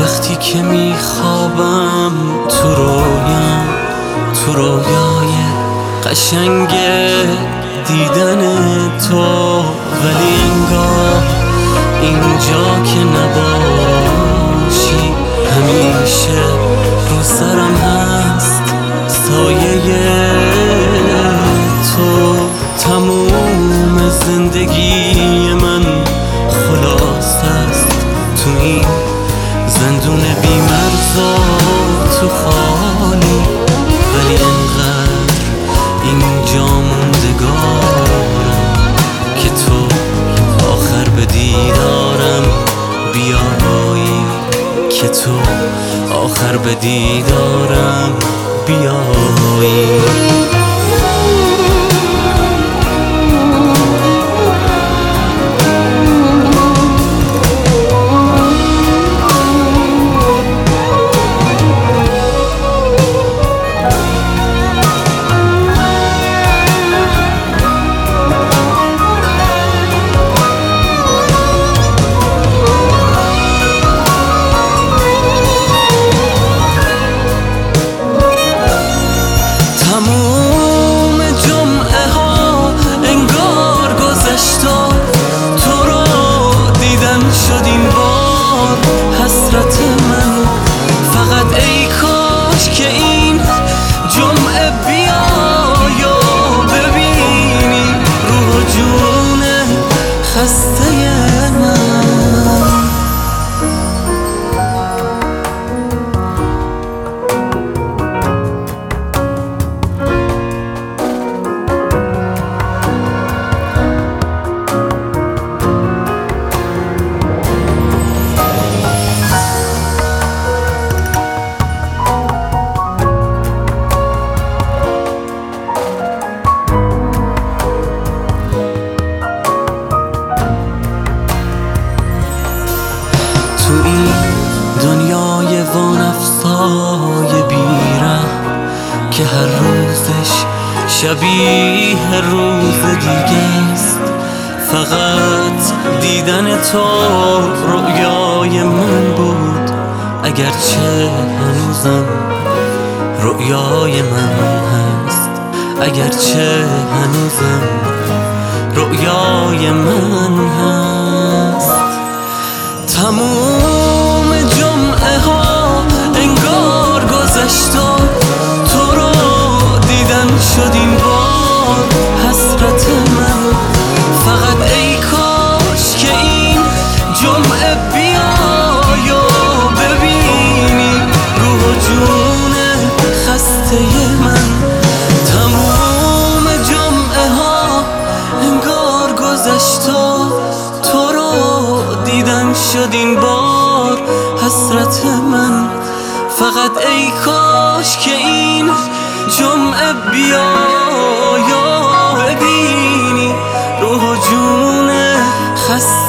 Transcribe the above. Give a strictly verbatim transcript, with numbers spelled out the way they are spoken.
وقتی که میخوابم تو رویام، تو رویای قشنگ دیدن تو، ولی انگار اینجا که نباشی همیشه رو سرم هست سایه تو. تموم زندگی من خلاص است تو این زندون بی‌مرز و تو خالی، ولی انقدر اینجا موندگارم که تو آخر به دیدارم بیایی، که تو آخر به دیدارم بیایی. تموم جمعه ها انگار گذشت و تو رو دیدن شد این بار حسرت من. فقط ای کاش که این جمعه بیای و ببینی روح و جون خسته من. تو این دنیای وانفسای بیره که هر روزش شبیه روز دیگه است، فقط دیدن تو رؤیای من بود، اگرچه هنوزم رؤیای من هست، اگرچه هنوزم رؤیای من هست. تموم جمعه ها انگار گذشت و تو رو دیدن شد این بار حسرت من. فقط ای کاش که این جمعه بیای و ببینی روح و جون خسته من. تموم جمعه ها انگار گذشت و تو رو دیدن شد این بار حسرت من. فقط ای کاش که این جمعه بیای و ببینی روح و جون خسته